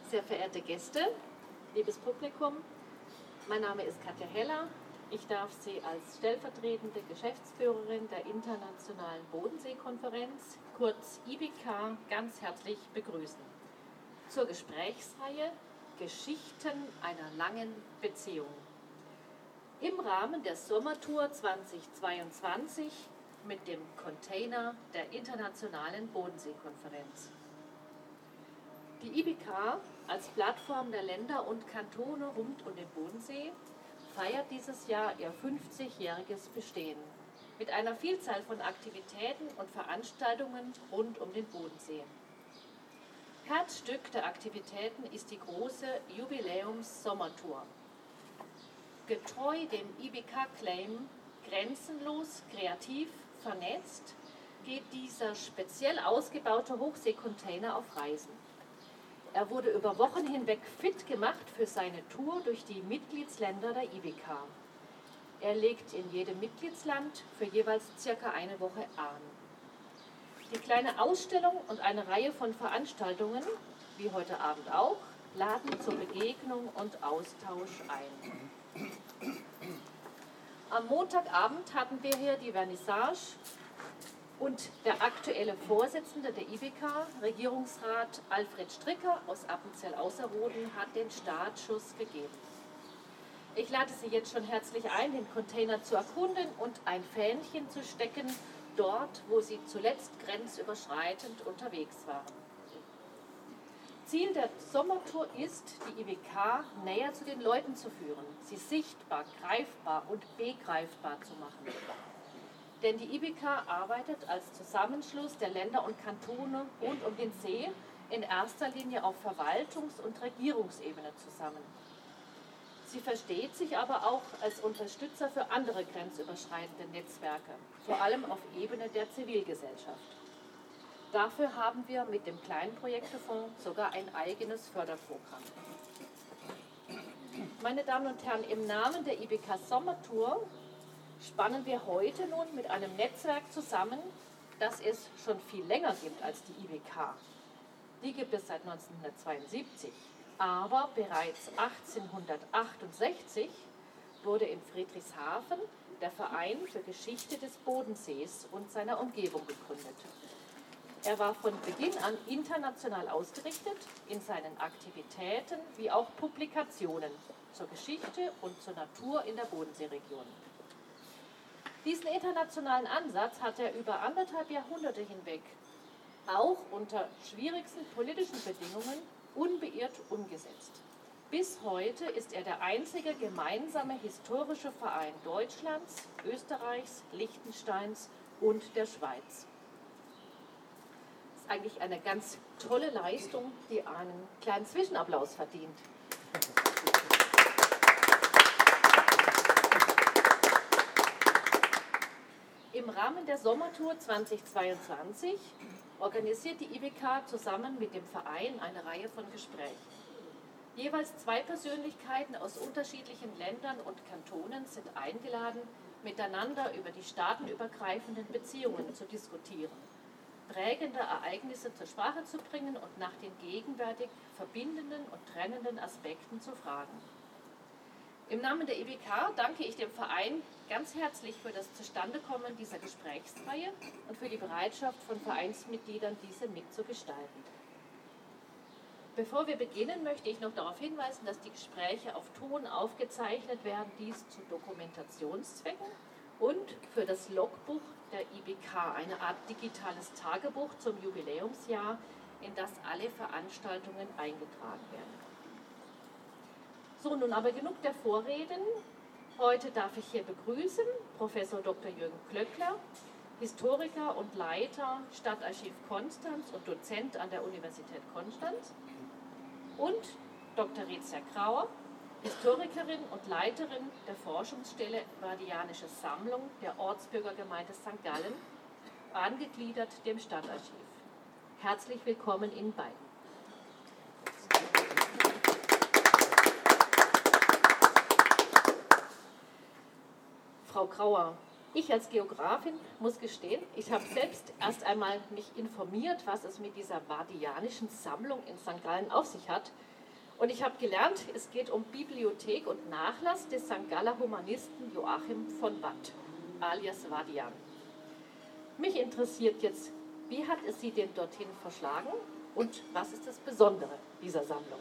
Sehr verehrte Gäste, liebes Publikum, mein Name ist Katja Heller. Ich darf Sie als stellvertretende Geschäftsführerin der Internationalen Bodenseekonferenz, kurz IBK, ganz herzlich begrüßen. Zur Gesprächsreihe Geschichten einer langen Beziehung. Im Rahmen der Sommertour 2022 mit dem Container der Internationalen Bodenseekonferenz. Die IBK als Plattform der Länder und Kantone rund um den Bodensee feiert dieses Jahr ihr 50-jähriges Bestehen mit einer Vielzahl von Aktivitäten und Veranstaltungen rund um den Bodensee. Herzstück der Aktivitäten ist die große Jubiläums-Sommertour. Getreu dem IBK-Claim Grenzenlos, kreativ, vernetzt geht dieser speziell ausgebaute Hochseekontainer auf Reisen. Er wurde über Wochen hinweg fit gemacht für seine Tour durch die Mitgliedsländer der IBK. Er legt in jedem Mitgliedsland für jeweils circa eine Woche an. Die kleine Ausstellung und eine Reihe von Veranstaltungen, wie heute Abend auch, laden zur Begegnung und Austausch ein. Am Montagabend hatten wir hier die Vernissage und der aktuelle Vorsitzende der IBK, Regierungsrat Alfred Stricker aus Appenzell-Ausserrhoden, hat den Startschuss gegeben. Ich lade Sie jetzt schon herzlich ein, den Container zu erkunden und ein Fähnchen zu stecken, dort, wo Sie zuletzt grenzüberschreitend unterwegs waren. Ziel der Sommertour ist, die IBK näher zu den Leuten zu führen, sie sichtbar, greifbar und begreifbar zu machen. Denn die IBK arbeitet als Zusammenschluss der Länder und Kantone rund um den See in erster Linie auf Verwaltungs- und Regierungsebene zusammen. Sie versteht sich aber auch als Unterstützer für andere grenzüberschreitende Netzwerke, vor allem auf Ebene der Zivilgesellschaft. Dafür haben wir mit dem Kleinprojektefonds sogar ein eigenes Förderprogramm. Meine Damen und Herren, im Namen der IBK Sommertour spannen wir heute nun mit einem Netzwerk zusammen, das es schon viel länger gibt als die IBK. Die gibt es seit 1972, aber bereits 1868 wurde in Friedrichshafen der Verein für Geschichte des Bodensees und seiner Umgebung gegründet. Er war von Beginn an international ausgerichtet in seinen Aktivitäten wie auch Publikationen zur Geschichte und zur Natur in der Bodenseeregion. Diesen internationalen Ansatz hat er über 1,5 Jahrhunderte hinweg, auch unter schwierigsten politischen Bedingungen, unbeirrt umgesetzt. Bis heute ist er der einzige gemeinsame historische Verein Deutschlands, Österreichs, Liechtensteins und der Schweiz. Das ist eigentlich eine ganz tolle Leistung, die einen kleinen Zwischenapplaus verdient. Im Rahmen der Sommertour 2022 organisiert die IBK zusammen mit dem Verein eine Reihe von Gesprächen. Jeweils 2 Persönlichkeiten aus unterschiedlichen Ländern und Kantonen sind eingeladen, miteinander über die staatenübergreifenden Beziehungen zu diskutieren, prägende Ereignisse zur Sprache zu bringen und nach den gegenwärtig verbindenden und trennenden Aspekten zu fragen. Im Namen der IBK danke ich dem Verein ganz herzlich für das Zustandekommen dieser Gesprächsreihe und für die Bereitschaft von Vereinsmitgliedern, diese mitzugestalten. Bevor wir beginnen, möchte ich noch darauf hinweisen, dass die Gespräche auf Ton aufgezeichnet werden, dies zu Dokumentationszwecken und für das Logbuch der IBK, eine Art digitales Tagebuch zum Jubiläumsjahr, in das alle Veranstaltungen eingetragen werden. So, nun aber genug der Vorreden. Heute darf ich hier begrüßen Professor Dr. Jürgen Klöckler, Historiker und Leiter Stadtarchiv Konstanz und Dozent an der Universität Konstanz, und Dr. Rezia Grauer, Historikerin und Leiterin der Forschungsstelle Vadianische Sammlung der Ortsbürgergemeinde St. Gallen, angegliedert dem Stadtarchiv. Herzlich willkommen Ihnen beiden. Frau Grauer, ich als Geografin muss gestehen, ich habe selbst erst einmal mich informiert, was es mit dieser Vadianischen Sammlung in St. Gallen auf sich hat. Und ich habe gelernt, es geht um Bibliothek und Nachlass des St. Galler Humanisten Joachim von Watt, alias Vadian. Mich interessiert jetzt, wie hat es Sie denn dorthin verschlagen und was ist das Besondere dieser Sammlung?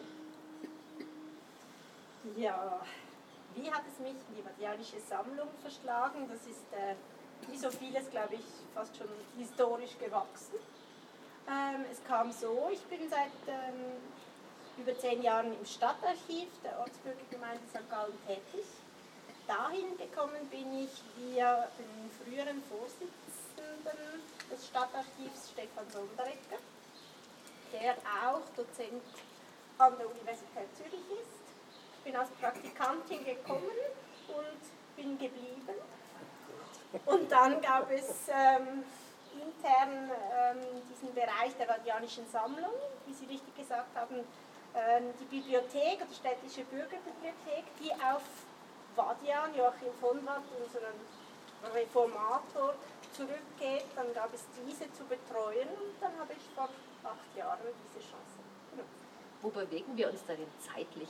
Ja, wie hat es mich in die vadianische Sammlung verschlagen? Das ist wie so vieles, glaube ich, fast schon historisch gewachsen. Es kam so, ich bin seit über 10 Jahren im Stadtarchiv der Ortsbürgergemeinde St. Gallen tätig. Dahin gekommen bin ich via den früheren Vorsitzenden des Stadtarchivs, Stefan Sonderegger, der auch Dozent an der Universität Zürich ist. Ich bin als Praktikantin gekommen und bin geblieben. Und dann gab es intern diesen Bereich der vadianischen Sammlung, wie Sie richtig gesagt haben, die Bibliothek oder städtische Bürgerbibliothek, die auf Vadian, Joachim von Watt, unseren Reformator, zurückgeht. Dann gab es diese zu betreuen und dann habe ich vor 8 Jahren diese Chance genutzt. Wo bewegen wir uns da denn zeitlich?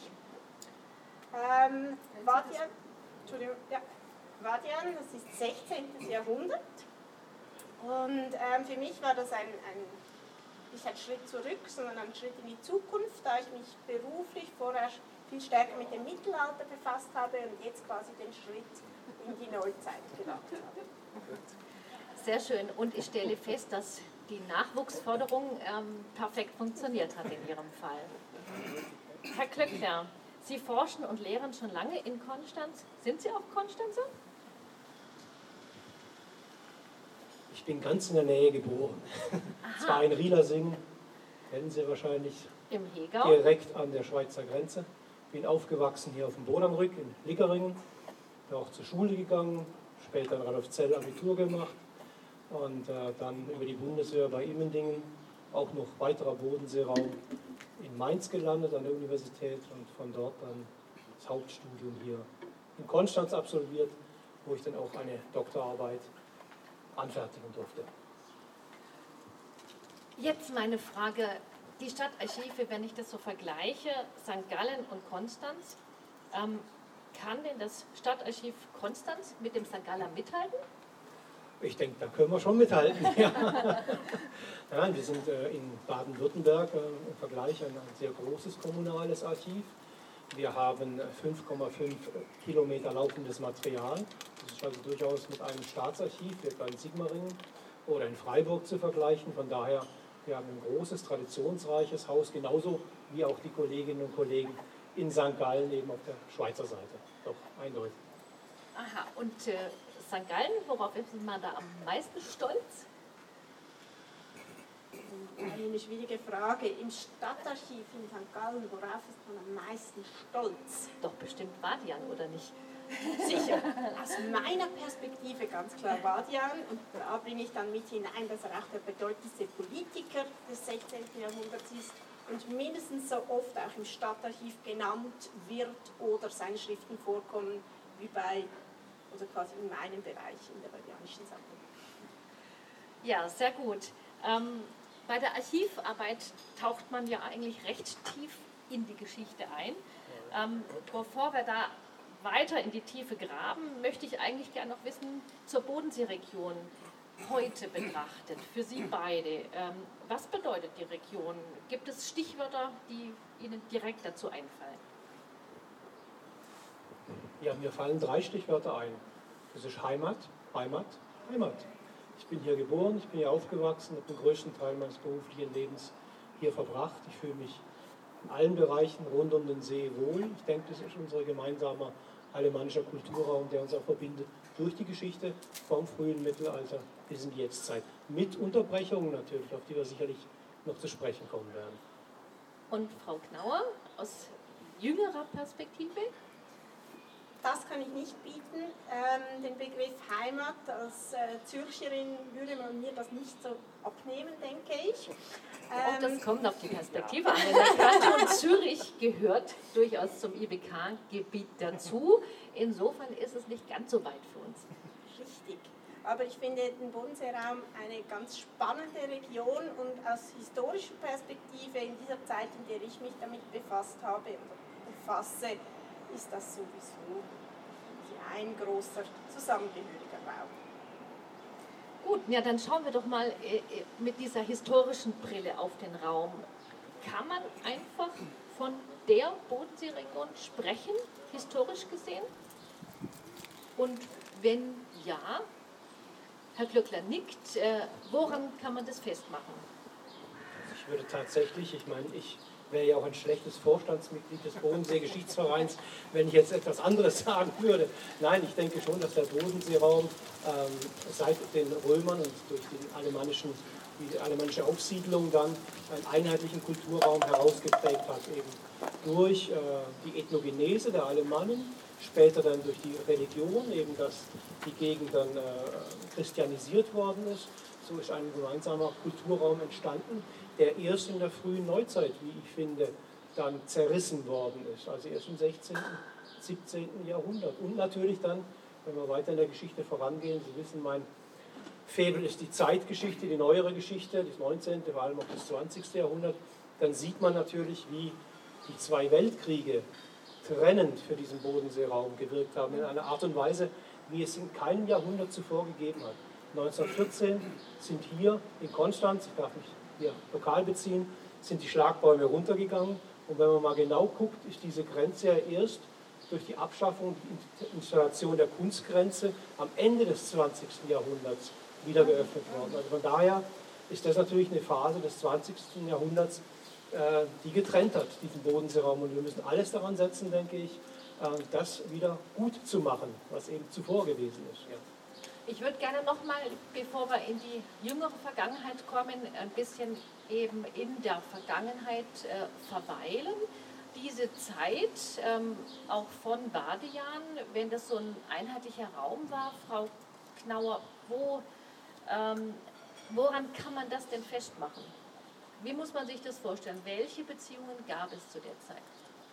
Vadian, Entschuldigung, ja, Vadian, das ist 16. Jahrhundert. Und für mich war das nicht ein Schritt zurück, sondern ein Schritt in die Zukunft, da ich mich beruflich vorher viel stärker mit dem Mittelalter befasst habe und jetzt quasi den Schritt in die Neuzeit gewagt habe. Sehr schön. Und ich stelle fest, dass die Nachwuchsförderung perfekt funktioniert hat in Ihrem Fall. Herr Klöckner, Sie forschen und lehren schon lange in Konstanz. Sind Sie auch Konstanzer? Ich bin ganz in der Nähe geboren. Zwar in Rielersing, kennen Sie wahrscheinlich, im Hegau, direkt an der Schweizer Grenze. Bin aufgewachsen hier auf dem Bodernrück in Lickeringen, bin auch zur Schule gegangen, später in Radolfzell Abitur gemacht und dann über die Bundeswehr bei Immendingen, auch noch weiterer Bodenseeraum in Mainz gelandet an der Universität und von dort dann das Hauptstudium hier in Konstanz absolviert, wo ich dann auch eine Doktorarbeit anfertigen durfte. Jetzt meine Frage, die Stadtarchive, wenn ich das so vergleiche, St. Gallen und Konstanz, kann denn das Stadtarchiv Konstanz mit dem St. Galler mithalten? Ich denke, da können wir schon mithalten. Ja. Nein, wir sind in Baden-Württemberg im Vergleich ein sehr großes kommunales Archiv. Wir haben 5,5 Kilometer laufendes Material. Das ist also durchaus mit einem Staatsarchiv, etwa in Sigmaringen oder in Freiburg zu vergleichen. Von daher, wir haben ein großes, traditionsreiches Haus, genauso wie auch die Kolleginnen und Kollegen in St. Gallen, eben auf der Schweizer Seite. Doch, eindeutig. Aha, und St. Gallen, worauf ist man da am meisten stolz? Eine schwierige Frage. Im Stadtarchiv in St. Gallen, worauf ist man am meisten stolz? Doch bestimmt Vadian, oder nicht? Sicher. Aus meiner Perspektive ganz klar Vadian. Und da bringe ich dann mit hinein, dass er auch der bedeutendste Politiker des 16. Jahrhunderts ist und mindestens so oft auch im Stadtarchiv genannt wird oder seine Schriften vorkommen wie oder quasi in meinem Bereich in der vadianischen Sammlung. Ja, sehr gut. Bei der Archivarbeit taucht man ja eigentlich recht tief in die Geschichte ein. Bevor wir da weiter in die Tiefe graben, möchte ich eigentlich gerne noch wissen, zur Bodenseeregion heute betrachtet, für Sie beide. Was bedeutet die Region? Gibt es Stichwörter, die Ihnen direkt dazu einfallen? Ja, mir fallen 3 Stichwörter ein. Das ist Heimat, Heimat, Heimat. Ich bin hier geboren, ich bin hier aufgewachsen, habe den größten Teil meines beruflichen Lebens hier verbracht. Ich fühle mich in allen Bereichen rund um den See wohl. Ich denke, das ist unser gemeinsamer alemannischer Kulturraum, der uns auch verbindet durch die Geschichte vom frühen Mittelalter bis in die Jetztzeit. Mit Unterbrechungen natürlich, auf die wir sicherlich noch zu sprechen kommen werden. Und Frau Knauer, aus jüngerer Perspektive? Das kann ich nicht bieten. Den Begriff Heimat als Zürcherin würde man mir das nicht so abnehmen, denke ich. Auch das kommt auf die Perspektive an. Der Kanton Zürich gehört durchaus zum IBK-Gebiet dazu. Insofern ist es nicht ganz so weit für uns. Richtig. Aber ich finde den Bodenseeraum eine ganz spannende Region und aus historischer Perspektive in dieser Zeit, in der ich mich damit befasst habe oder befasse, ist das sowieso ein großer zusammengehöriger Raum. Gut, ja, dann schauen wir doch mal mit dieser historischen Brille auf den Raum. Kann man einfach von der Bodenseeregion sprechen, historisch gesehen? Und wenn ja, Herr Glöckler nickt, woran kann man das festmachen? Ich würde tatsächlich, ich meine, ich wäre ja auch ein schlechtes Vorstandsmitglied des Bodensee-Geschichtsvereins, wenn ich jetzt etwas anderes sagen würde. Nein, ich denke schon, dass der Bodenseeraum seit den Römern und durch die alemannische Aufsiedlung dann einen einheitlichen Kulturraum herausgeprägt hat, eben durch die Ethnogenese der Alemannen, später dann durch die Religion, eben dass die Gegend dann christianisiert worden ist. So ist ein gemeinsamer Kulturraum entstanden, der erst in der frühen Neuzeit, wie ich finde, dann zerrissen worden ist. Also erst im 16., 17. Jahrhundert. Und natürlich dann, wenn wir weiter in der Geschichte vorangehen, Sie wissen, mein Faible ist die Zeitgeschichte, die neuere Geschichte, das 19., vor allem auch das 20. Jahrhundert, dann sieht man natürlich, wie die zwei Weltkriege trennend für diesen Bodenseeraum gewirkt haben, in einer Art und Weise, wie es in keinem Jahrhundert zuvor gegeben hat. 1914 sind hier in Konstanz, ich darf mich hier lokal beziehen, sind die Schlagbäume runtergegangen. Und wenn man mal genau guckt, ist diese Grenze ja erst durch die Abschaffung und die Installation der Kunstgrenze am Ende des 20. Jahrhunderts wieder geöffnet worden. Also von daher ist das natürlich eine Phase des 20. Jahrhunderts, die getrennt hat, diesen Bodenseeraum. Und wir müssen alles daran setzen, denke ich, das wieder gut zu machen, was eben zuvor gewesen ist. Ja. Ich würde gerne nochmal, bevor wir in die jüngere Vergangenheit kommen, ein bisschen eben in der Vergangenheit verweilen. Diese Zeit, auch von Badejahren, wenn das so ein einheitlicher Raum war, Frau Knauer, woran kann man das denn festmachen? Wie muss man sich das vorstellen? Welche Beziehungen gab es zu der Zeit?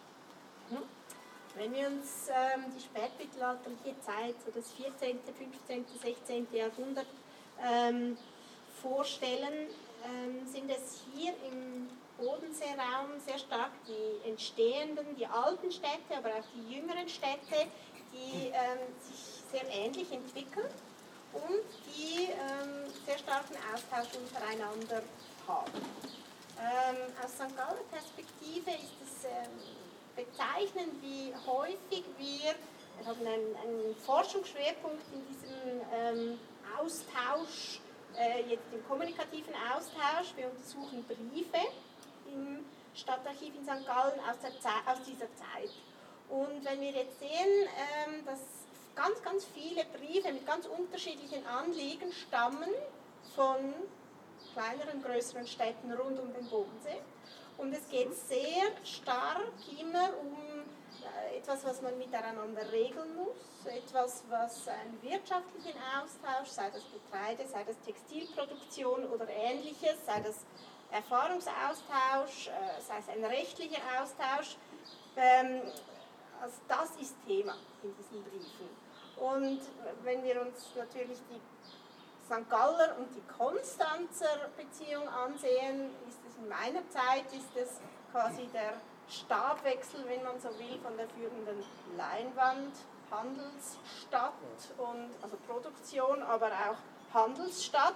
Wenn wir uns die spätmittelalterliche Zeit, so das 14., 15., 16. Jahrhundert vorstellen, sind es hier im Bodenseeraum sehr stark die entstehenden, die alten Städte, aber auch die jüngeren Städte, die sich sehr ähnlich entwickeln und die sehr starken Austausch untereinander haben. Aus St. Galler Perspektive ist es bezeichnend, wie häufig wir haben einen Forschungsschwerpunkt in diesem Austausch, jetzt im kommunikativen Austausch. Wir untersuchen Briefe im Stadtarchiv in St. Gallen aus dieser Zeit. Und wenn wir jetzt sehen, dass ganz, ganz viele Briefe mit ganz unterschiedlichen Anliegen stammen von kleineren, größeren Städten rund um den Bodensee. Und es geht sehr stark immer um etwas, was man miteinander regeln muss, etwas, was einen wirtschaftlichen Austausch, sei das Getreide, sei das Textilproduktion oder Ähnliches, sei das Erfahrungsaustausch, sei es ein rechtlicher Austausch, also das ist Thema in diesen Briefen. Und wenn wir uns natürlich die St. Galler und die Konstanzer Beziehung ansehen, ist es in meiner Zeit quasi der Stabwechsel, wenn man so will, von der führenden Leinwand, Handelsstadt und also Produktion, aber auch Handelsstadt,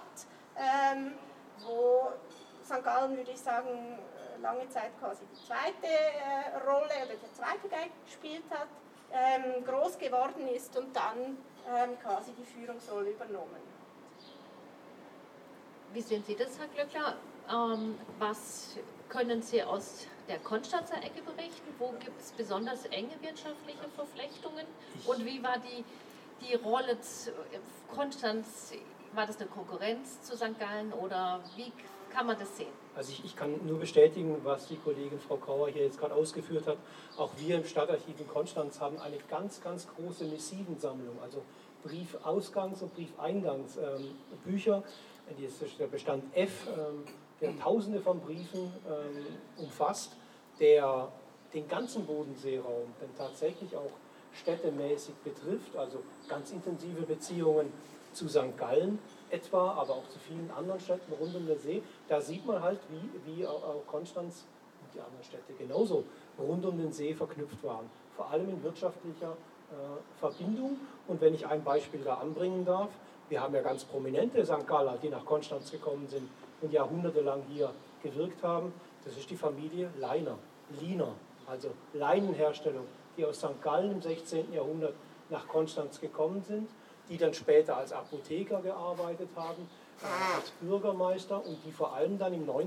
wo St. Gallen, würde ich sagen, lange Zeit quasi die zweite Rolle oder der zweite Geig gespielt hat, groß geworden ist und dann quasi die Führungsrolle übernommen. Wie sehen Sie das, Herr Glöckler? Was können Sie aus der Konstanzer Ecke berichten? Wo gibt es besonders enge wirtschaftliche Verflechtungen? Und wie war die Rolle Konstanz? War das eine Konkurrenz zu St. Gallen oder wie kann man das sehen? Also ich kann nur bestätigen, was die Kollegin Frau Kauer hier jetzt gerade ausgeführt hat. Auch wir im Stadtarchiv in Konstanz haben eine ganz, ganz große Missivensammlung, also Briefausgangs- und Briefeingangsbücher. Das ist der Bestand F, der Tausende von Briefen umfasst, der den ganzen Bodenseeraum dann tatsächlich auch städtemäßig betrifft, also ganz intensive Beziehungen zu St. Gallen etwa, aber auch zu vielen anderen Städten rund um den See. Da sieht man halt, wie auch Konstanz und die anderen Städte genauso rund um den See verknüpft waren. Vor allem in wirtschaftlicher Verbindung. Und wenn ich ein Beispiel da anbringen darf, wir haben ja ganz prominente St. Galler, die nach Konstanz gekommen sind und jahrhundertelang hier gewirkt haben. Das ist die Familie Liner, also Leinenherstellung, die aus St. Gallen im 16. Jahrhundert nach Konstanz gekommen sind, die dann später als Apotheker gearbeitet haben, als Bürgermeister und die vor allem dann im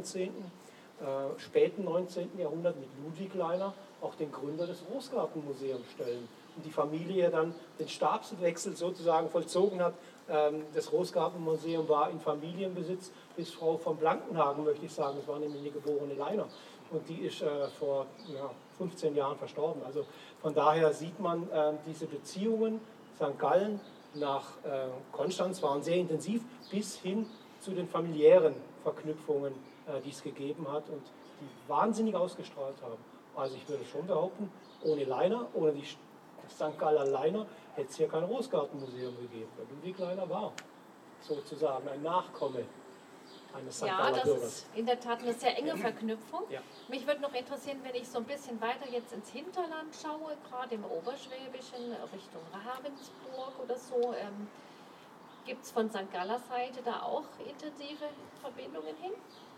späten 19. Jahrhundert mit Ludwig Leiner auch den Gründer des Rosgartenmuseums stellen. Und die Familie dann den Stabswechsel sozusagen vollzogen hat. Das Rosgartenmuseum war in Familienbesitz bis Frau von Blankenhagen, möchte ich sagen. Das war nämlich eine geborene Leiner. Und die ist vor 15 Jahren verstorben. Also von daher sieht man, diese Beziehungen St. Gallen nach Konstanz waren sehr intensiv, bis hin zu den familiären Verknüpfungen, die es gegeben hat und die wahnsinnig ausgestrahlt haben. Also ich würde schon behaupten, ohne Leiner, ohne die St. Galler Leiner, hätte es hier kein Rosgartenmuseum gegeben. Der Ludwig Leiner war sozusagen ein Nachkomme eines St. Galler das Bürgers. ist in der Tat eine sehr enge Verknüpfung. Ja. Mich würde noch interessieren, wenn ich so ein bisschen weiter jetzt ins Hinterland schaue, gerade im Oberschwäbischen, Richtung Ravensburg oder so, gibt es von St. Galler Seite da auch intensive Verbindungen hin?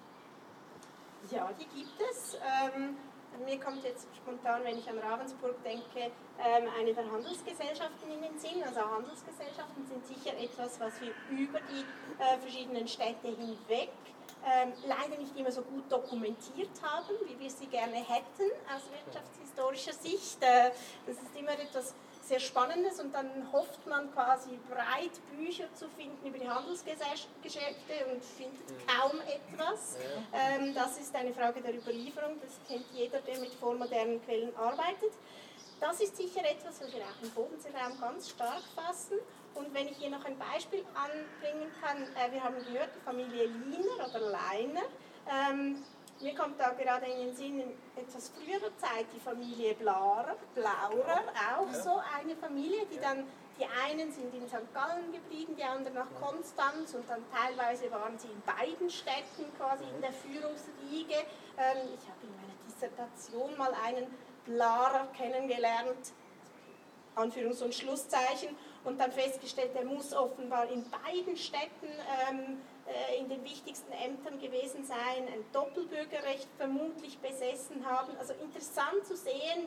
Ja, die gibt es. Mir kommt jetzt spontan, wenn ich an Ravensburg denke, eine der Handelsgesellschaften in den Sinn. Also Handelsgesellschaften sind sicher etwas, was wir über die verschiedenen Städte hinweg leider nicht immer so gut dokumentiert haben, wie wir sie gerne hätten aus wirtschaftshistorischer Sicht. Das ist immer etwas sehr Spannendes und dann hofft man quasi breit Bücher zu finden über die Handelsgeschäfte und findet kaum etwas. Das ist eine Frage der Überlieferung, das kennt jeder, der mit vormodernen Quellen arbeitet. Das ist sicher etwas, was wir auch im Bodenseeraum ganz stark fassen. Und wenn ich hier noch ein Beispiel anbringen kann, wir haben gehört, die Familie Liner oder Leiner. Mir kommt da gerade in den Sinn, in etwas früherer Zeit die Familie Blaurer, auch so eine Familie, die dann, die einen sind in St. Gallen geblieben, die anderen nach Konstanz und dann teilweise waren sie in beiden Städten quasi in der Führungsriege. Ich habe in meiner Dissertation mal einen Blarer kennengelernt, Anführungs- und Schlusszeichen, und dann festgestellt, er muss offenbar in beiden Städten in den wichtigsten Ämtern gewesen sein, ein Doppelbürgerrecht vermutlich besessen haben. Also interessant zu sehen,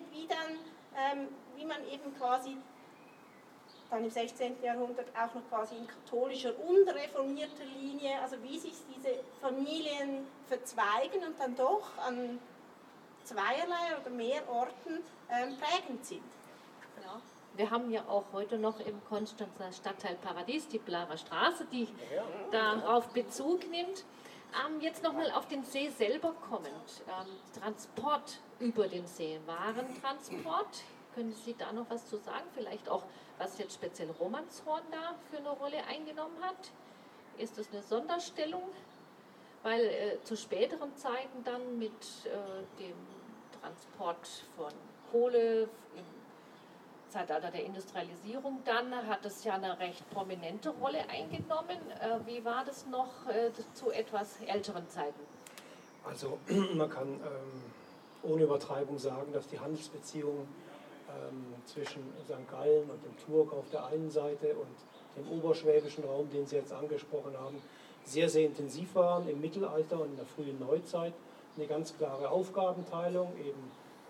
wie man eben quasi dann im 16. Jahrhundert auch noch quasi in katholischer und reformierter Linie, also wie sich diese Familien verzweigen und dann doch an zweierlei oder mehr Orten prägend sind. Ja. Wir haben ja auch heute noch im Konstanzer Stadtteil Paradies die Blarer Straße, die darauf Bezug nimmt. Jetzt nochmal auf den See selber kommend. Transport über den See, Warentransport. Können Sie da noch was zu sagen? Vielleicht auch, was jetzt speziell Romanshorn da für eine Rolle eingenommen hat? Ist das eine Sonderstellung? Weil zu späteren Zeiten dann mit dem Transport von Kohle im Zeitalter der Industrialisierung dann hat es ja eine recht prominente Rolle eingenommen. Wie war das noch zu etwas älteren Zeiten? Also man kann ohne Übertreibung sagen, dass die Handelsbeziehungen zwischen St. Gallen und dem Thurgau auf der einen Seite und dem oberschwäbischen Raum, den Sie jetzt angesprochen haben, sehr, sehr intensiv waren im Mittelalter und in der frühen Neuzeit. Eine ganz klare Aufgabenteilung, eben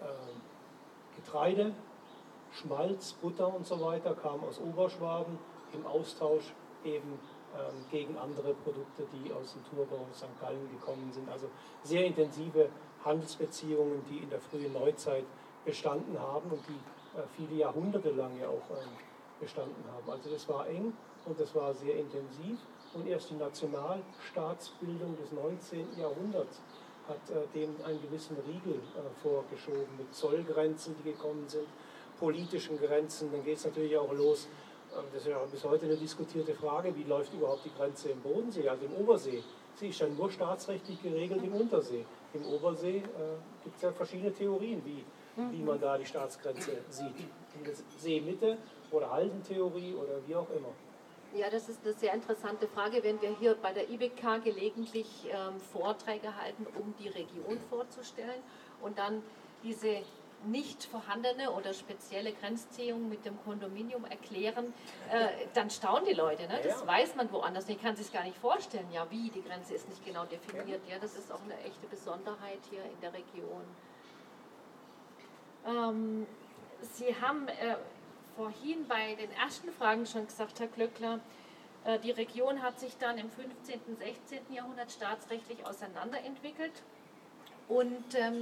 Getreide, Schmalz, Butter und so weiter kam aus Oberschwaben im Austausch eben gegen andere Produkte, die aus dem Thurgau und St. Gallen gekommen sind. Also sehr intensive Handelsbeziehungen, die in der frühen Neuzeit bestanden haben und die viele Jahrhunderte lang ja auch bestanden haben. Also das war eng und das war sehr intensiv und erst die Nationalstaatsbildung des 19. Jahrhunderts hat dem einen gewissen Riegel vorgeschoben mit Zollgrenzen, die gekommen sind, politischen Grenzen. Dann geht es natürlich auch los, das ist ja bis heute eine diskutierte Frage, wie läuft überhaupt die Grenze im Bodensee, also im Obersee. Sie ist ja nur staatsrechtlich geregelt im Untersee. Im Obersee gibt es ja verschiedene Theorien, wie man da die Staatsgrenze sieht. In der Seemitte oder Haldentheorie oder wie auch immer. Ja, das ist eine sehr interessante Frage, wenn wir hier bei der IBK gelegentlich Vorträge halten, um die Region vorzustellen und dann diese nicht vorhandene oder spezielle Grenzziehung mit dem Kondominium erklären, dann staunen die Leute. Ne? Das weiß man woanders nicht, kann sich gar nicht vorstellen. Ja, wie, die Grenze ist nicht genau definiert. Ja, das ist auch eine echte Besonderheit hier in der Region. Sie haben vorhin bei den ersten Fragen schon gesagt, Herr Glöckler, die Region hat sich dann im 15. und 16. Jahrhundert staatsrechtlich auseinanderentwickelt und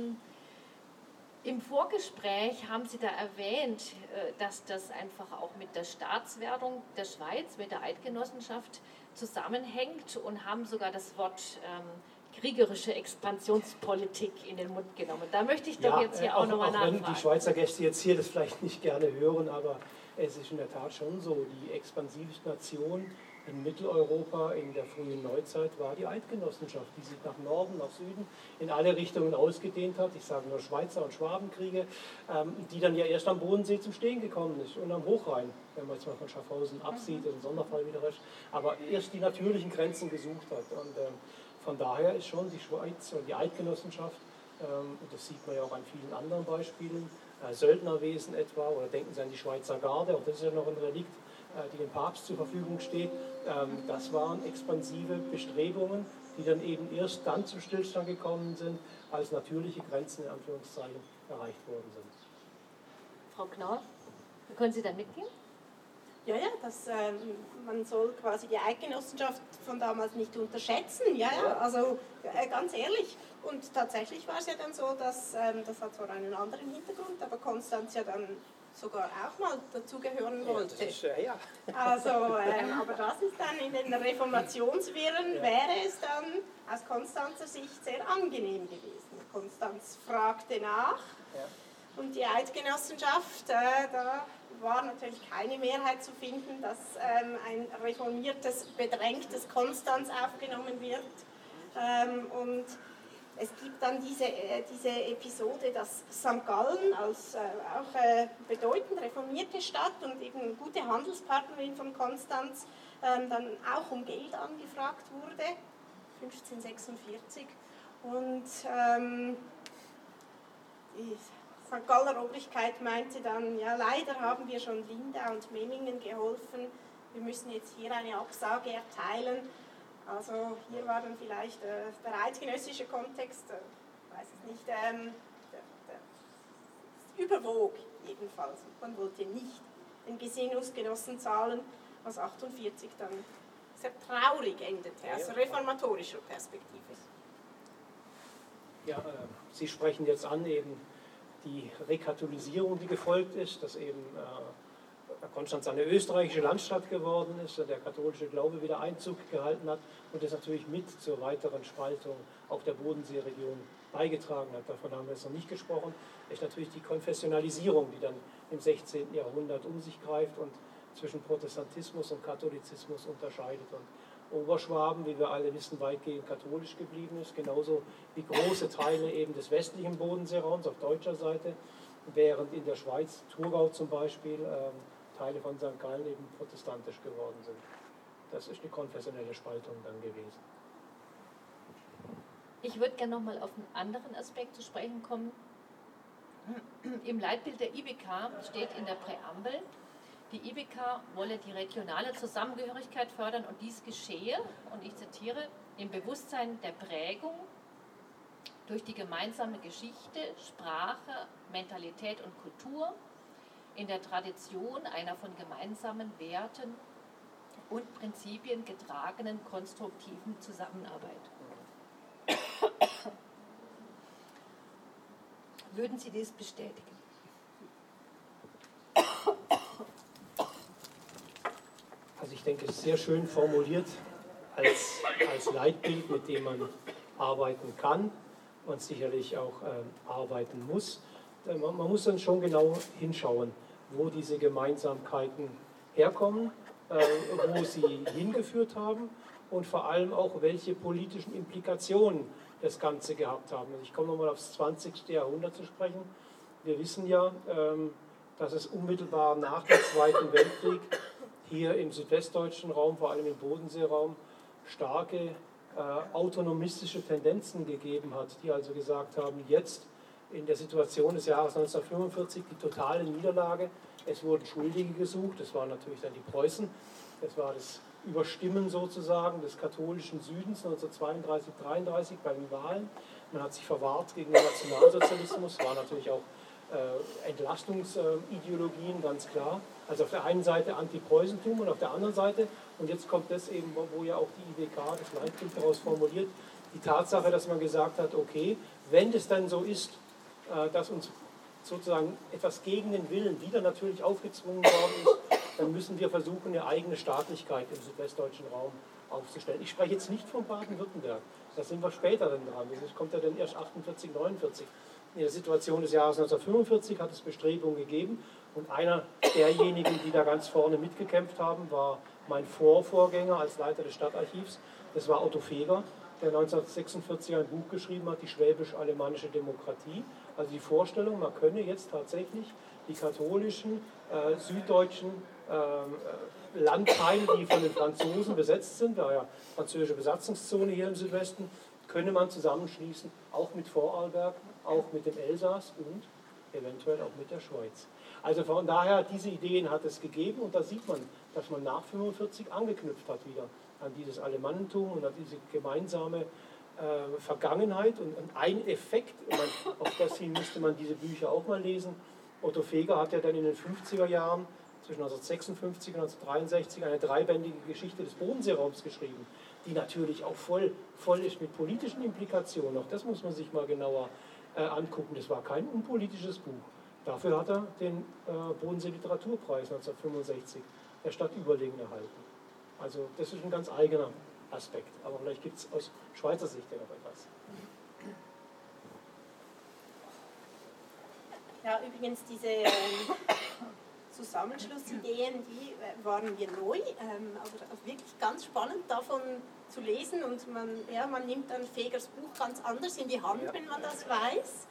im Vorgespräch haben Sie da erwähnt, dass das einfach auch mit der Staatswerdung der Schweiz, mit der Eidgenossenschaft zusammenhängt und haben sogar das Wort kriegerische Expansionspolitik in den Mund genommen. Da möchte ich doch jetzt hier auch nochmal nachfragen. Wenn die Schweizer Gäste jetzt hier das vielleicht nicht gerne hören, aber es ist in der Tat schon so, die expansivste Nation in Mitteleuropa in der frühen Neuzeit war die Eidgenossenschaft, die sich nach Norden, nach Süden in alle Richtungen ausgedehnt hat. Ich sage nur Schweizer- und Schwabenkriege, die dann ja erst am Bodensee zum Stehen gekommen ist und am Hochrhein, wenn man jetzt mal von Schaffhausen absieht, im Sonderfall wieder recht, aber erst die natürlichen Grenzen gesucht hat. Und von daher ist schon die Schweiz und die Eidgenossenschaft, und das sieht man ja auch an vielen anderen Beispielen, Söldnerwesen etwa, oder denken Sie an die Schweizer Garde, auch das ist ja noch ein Relikt, die dem Papst zur Verfügung steht. Das waren expansive Bestrebungen, die dann eben erst dann zum Stillstand gekommen sind, als natürliche Grenzen in Anführungszeichen erreicht worden sind. Frau Knorr, können Sie dann mitgehen? Ja, man soll quasi die Eidgenossenschaft von damals nicht unterschätzen, also ganz ehrlich. Und tatsächlich war es ja dann so, dass, das hat zwar einen anderen Hintergrund, aber Konstanz ja dann sogar auch mal dazugehören wollte. Also, aber das ist dann in den Reformationswirren, wäre es dann aus Konstanzer Sicht sehr angenehm gewesen. Konstanz fragte nach und die Eidgenossenschaft, da war natürlich keine Mehrheit zu finden, dass ein reformiertes, bedrängtes Konstanz aufgenommen wird. Und es gibt dann diese Episode, dass St. Gallen als auch bedeutend reformierte Stadt und eben gute Handelspartnerin von Konstanz dann auch um Geld angefragt wurde, 1546. Und die St. Galler Obrigkeit meinte dann, ja, leider haben wir schon Lindau und Memmingen geholfen, wir müssen jetzt hier eine Absage erteilen. Also hier war dann vielleicht der eidgenössische Kontext, weiß es nicht, überwog jedenfalls. Man wollte nicht den Gesinnungsgenossen zahlen, was 48 dann sehr traurig endete, aus reformatorischer Perspektive. Ja, Sie sprechen jetzt an eben die Rekatholisierung, die gefolgt ist, dass eben Konstanz eine österreichische Landstadt geworden ist, der katholische Glaube wieder Einzug gehalten hat und das natürlich mit zur weiteren Spaltung auch der Bodenseeregion beigetragen hat. Davon haben wir jetzt noch nicht gesprochen. Das ist natürlich die Konfessionalisierung, die dann im 16. Jahrhundert um sich greift und zwischen Protestantismus und Katholizismus unterscheidet. Und Oberschwaben, wie wir alle wissen, weitgehend katholisch geblieben ist, genauso wie große Teile eben des westlichen Bodenseeraums auf deutscher Seite, während in der Schweiz, Thurgau zum Beispiel, Teile von St. Gallen eben protestantisch geworden sind. Das ist eine konfessionelle Spaltung dann gewesen. Ich würde gerne nochmal auf einen anderen Aspekt zu sprechen kommen. Im Leitbild der IBK steht in der Präambel, die IBK wolle die regionale Zusammengehörigkeit fördern und dies geschehe, und ich zitiere, im Bewusstsein der Prägung durch die gemeinsame Geschichte, Sprache, Mentalität und Kultur, in der Tradition einer von gemeinsamen Werten und Prinzipien getragenen konstruktiven Zusammenarbeit. Würden Sie dies bestätigen? Also ich denke, es ist sehr schön formuliert als Leitbild, mit dem man arbeiten kann und sicherlich auch arbeiten muss. Man muss dann schon genau hinschauen, wo diese Gemeinsamkeiten herkommen, wo sie hingeführt haben und vor allem auch, welche politischen Implikationen das Ganze gehabt haben. Also ich komme nochmal aufs 20. Jahrhundert zu sprechen. Wir wissen ja, dass es unmittelbar nach dem Zweiten Weltkrieg hier im südwestdeutschen Raum, vor allem im Bodenseeraum, starke autonomistische Tendenzen gegeben hat, die also gesagt haben, jetzt in der Situation des Jahres 1945 die totale Niederlage, es wurden Schuldige gesucht, das waren natürlich dann die Preußen, das war das Überstimmen sozusagen des katholischen Südens 1932, 1933 bei den Wahlen. Man hat sich verwahrt gegen den Nationalsozialismus, war natürlich auch Entlastungsideologien, ganz klar. Also auf der einen Seite Anti-Preußentum und auf der anderen Seite, und jetzt kommt das eben, wo ja auch die IWK das Leitbild daraus formuliert, die Tatsache, dass man gesagt hat, okay, wenn es dann so ist, dass uns sozusagen etwas gegen den Willen wieder natürlich aufgezwungen worden ist, dann müssen wir versuchen, eine eigene Staatlichkeit im südwestdeutschen Raum aufzustellen. Ich spreche jetzt nicht von Baden-Württemberg, da sind wir später dann dran, das kommt ja dann erst 48, 49. In der Situation des Jahres 1945 hat es Bestrebungen gegeben und einer derjenigen, die da ganz vorne mitgekämpft haben, war mein Vorvorgänger als Leiter des Stadtarchivs, das war Otto Feger, der 1946 ein Buch geschrieben hat, die schwäbisch-alemannische Demokratie. Also die Vorstellung, man könne jetzt tatsächlich die katholischen, süddeutschen Landteile, die von den Franzosen besetzt sind, da ja französische Besatzungszone hier im Südwesten, könne man zusammenschließen, auch mit Vorarlberg, auch mit dem Elsass und eventuell auch mit der Schweiz. Also von daher, diese Ideen hat es gegeben und da sieht man, dass man nach 1945 angeknüpft hat wieder an dieses Alemannentum und an diese gemeinsame Vergangenheit. Und ein Effekt, auf das hin müsste man diese Bücher auch mal lesen, Otto Feger hat ja dann in den 50er Jahren, zwischen 1956 und 1963, eine dreibändige Geschichte des Bodenseeraums geschrieben, die natürlich auch voll ist mit politischen Implikationen. Auch das muss man sich mal genauer angucken. Das war kein unpolitisches Buch. Dafür hat er den Bodensee-Literaturpreis 1965 der Stadt Überlingen erhalten. Also das ist ein ganz eigener Aspekt. Aber vielleicht gibt es aus Schweizer Sicht ja noch etwas. Ja, übrigens diese Zusammenschlussideen, die waren mir neu, aber wirklich ganz spannend davon zu lesen und man nimmt dann Fegers Buch ganz anders in die Hand, wenn man das weiß.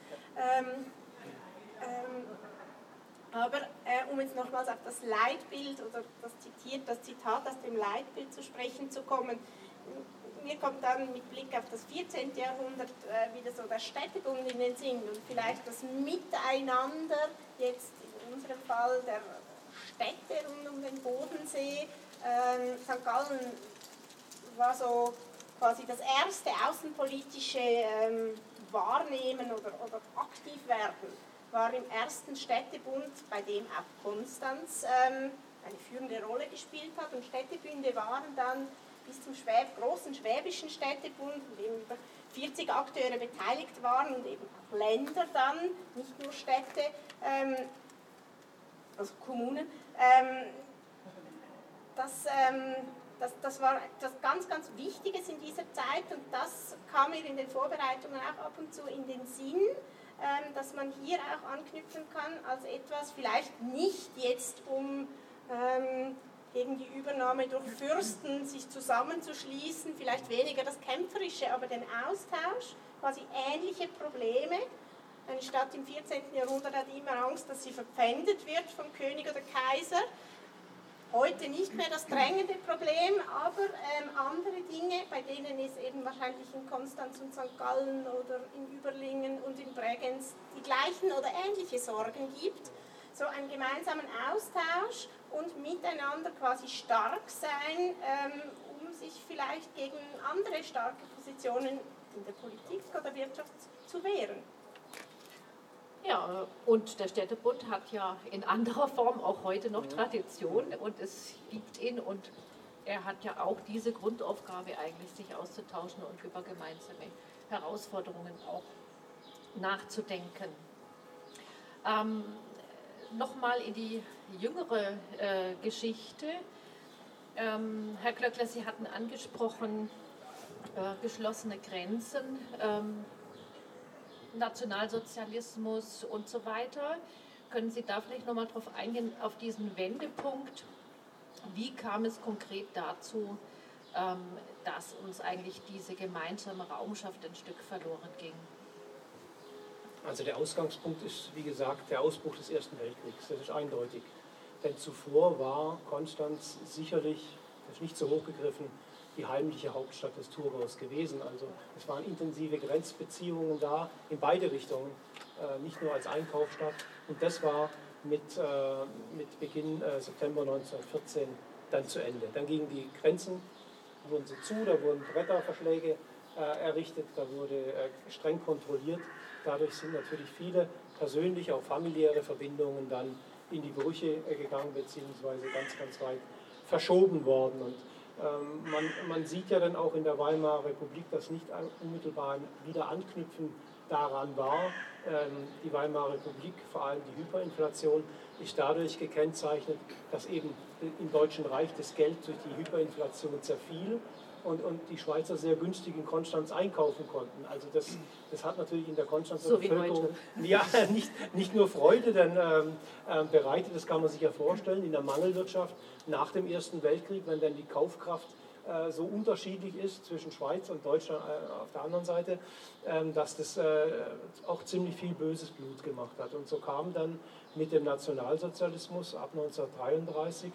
Aber um jetzt nochmals auf das Leitbild oder das Zitat aus dem Leitbild zu sprechen zu kommen, mir kommt dann mit Blick auf das 14. Jahrhundert wieder so der Städtebund in den Sinn und vielleicht das Miteinander, jetzt in unserem Fall der Städte rund um den Bodensee. St. Gallen war so quasi das erste außenpolitische Wahrnehmen oder Aktivwerden, war im ersten Städtebund, bei dem auch Konstanz eine führende Rolle gespielt hat. Und Städtebünde waren dann bis zum großen schwäbischen Städtebund, in dem über 40 Akteure beteiligt waren und eben auch Länder dann, nicht nur Städte, also Kommunen. Das war etwas ganz, ganz Wichtiges in dieser Zeit und das kam mir in den Vorbereitungen auch ab und zu in den Sinn, dass man hier auch anknüpfen kann als etwas, vielleicht nicht jetzt um gegen die Übernahme durch Fürsten sich zusammenzuschließen, vielleicht weniger das Kämpferische, aber den Austausch, quasi ähnliche Probleme. Eine Stadt im 14. Jahrhundert hat immer Angst, dass sie verpfändet wird vom König oder Kaiser. Heute nicht mehr das drängende Problem, aber andere Dinge, bei denen es eben wahrscheinlich in Konstanz und St. Gallen oder in Überlingen und in Bregenz die gleichen oder ähnliche Sorgen gibt. So einen gemeinsamen Austausch und miteinander quasi stark sein, um sich vielleicht gegen andere starke Positionen in der Politik oder Wirtschaft zu wehren. Ja, und der Städtebund hat ja in anderer Form auch heute noch Tradition und es gibt ihn und er hat ja auch diese Grundaufgabe eigentlich, sich auszutauschen und über gemeinsame Herausforderungen auch nachzudenken. Nochmal in die jüngere Geschichte. Herr Klöckler, Sie hatten angesprochen, geschlossene Grenzen, Nationalsozialismus und so weiter. Können Sie da vielleicht nochmal drauf eingehen, auf diesen Wendepunkt? Wie kam es konkret dazu, dass uns eigentlich diese gemeinsame Raumschaft ein Stück verloren ging? Also der Ausgangspunkt ist, wie gesagt, der Ausbruch des Ersten Weltkriegs. Das ist eindeutig. denn zuvor war Konstanz sicherlich, das ist nicht so hochgegriffen, die heimliche Hauptstadt des Thurgaus gewesen. Also es waren intensive Grenzbeziehungen da in beide Richtungen, nicht nur als Einkaufsstadt. Und das war mit Beginn September 1914 dann zu Ende. Dann gingen die Grenzen, wurden sie zu, da wurden Bretterverschläge errichtet, da wurde streng kontrolliert. Dadurch sind natürlich viele persönliche, auch familiäre Verbindungen dann in die Brüche gegangen, beziehungsweise ganz, ganz weit verschoben worden. Und man sieht ja dann auch in der Weimarer Republik, dass nicht unmittelbar ein Wiederanknüpfen daran war. Die Weimarer Republik, vor allem die Hyperinflation, ist dadurch gekennzeichnet, dass eben im Deutschen Reich das Geld durch die Hyperinflation zerfiel und die Schweizer sehr günstig in Konstanz einkaufen konnten. Also das hat natürlich in der Konstanzer so Bevölkerung nicht nur Freude bereitet, das kann man sich ja vorstellen, in der Mangelwirtschaft nach dem Ersten Weltkrieg, wenn dann die Kaufkraft so unterschiedlich ist zwischen Schweiz und Deutschland auf der anderen Seite, dass das auch ziemlich viel böses Blut gemacht hat. Und so kam dann mit dem Nationalsozialismus ab 1933